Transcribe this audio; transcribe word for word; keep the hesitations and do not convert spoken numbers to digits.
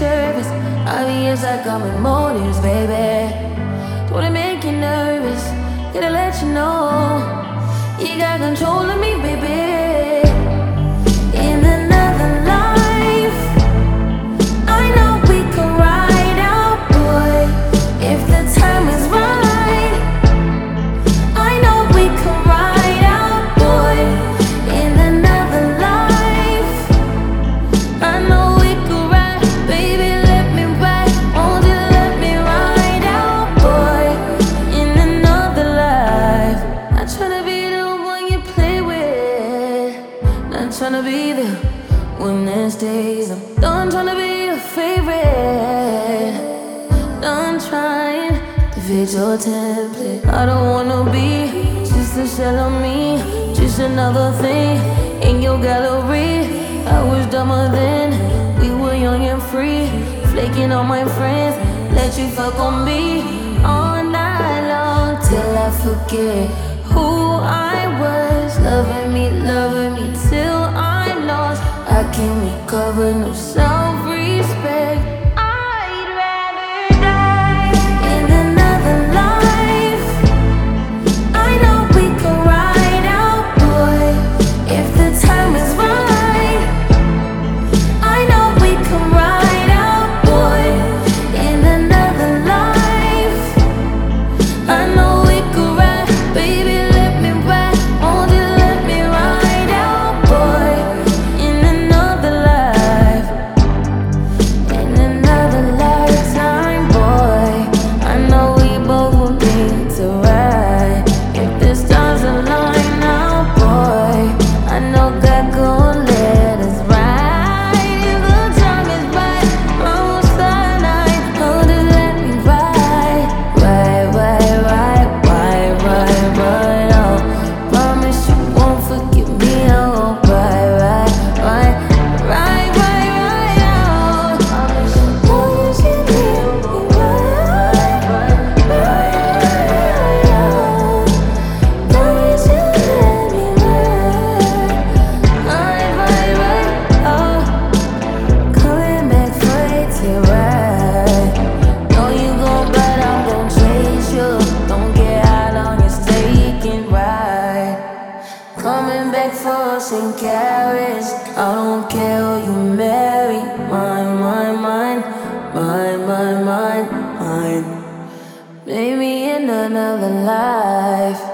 surface. Obvious I come with motives, baby. Don't wanna make you nervous. Gotta let you know you got control of me, baby. In another life, I know we could ride out, boy. If the time is right, I know we could ride out, boy. In another life, I know we could ride, baby. Let me ride, won't you let me ride out, boy. In another life, not tryna be the one you play with, not tryna be the one that stays. I'm done tryna be your favorite, done trying to fit your template. I don't wanna be just a shell of me, just another thing in your gallery. I was dumber then, we were young and free, flaking on my friends, let you fuck on me all night long till I forget who I was. Loving me, loving me till I'm lost. I can't recover, no self-respect. I'd rather die in another life. I know we could ride out, boy. If the time is right, I know we could ride out, boy. In another life, I know we could ride, baby. Let me ride, won't you let me ride out, boy. In another life, in another lifetime, boy. I know we both will need to ride. If the stars align now, boy, I know God gon' let us ride. If the time is right, almost the night, oh, just let me ride, ride, ride, ride, ride, ride, ride, oh. Promise you won't forget me, I won't ride, ride, ride, ride, ride, ride, oh. Promise you won't forget me, ride, ride, ride, ride, oh. Promise you let me ride, ride, ride, ride, oh. Coming back for it to ride. Know you gon' but I'm gon' chase you. Don't care how long it's taking, right? Coming back for Saint Carrots. I don't care who you marry. Mine, mine, mine, mine, mine, mine, mine. Maybe in another life.